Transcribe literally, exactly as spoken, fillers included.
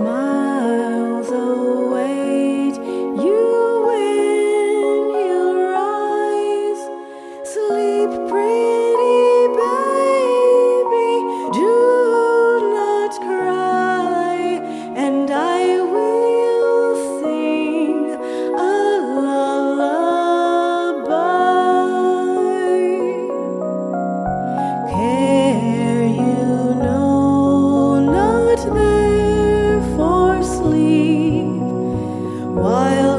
Smiles await you when you rise. Sleep, pretty baby, do not cry, and I will sing a lullaby. Care you know not there for sleep, while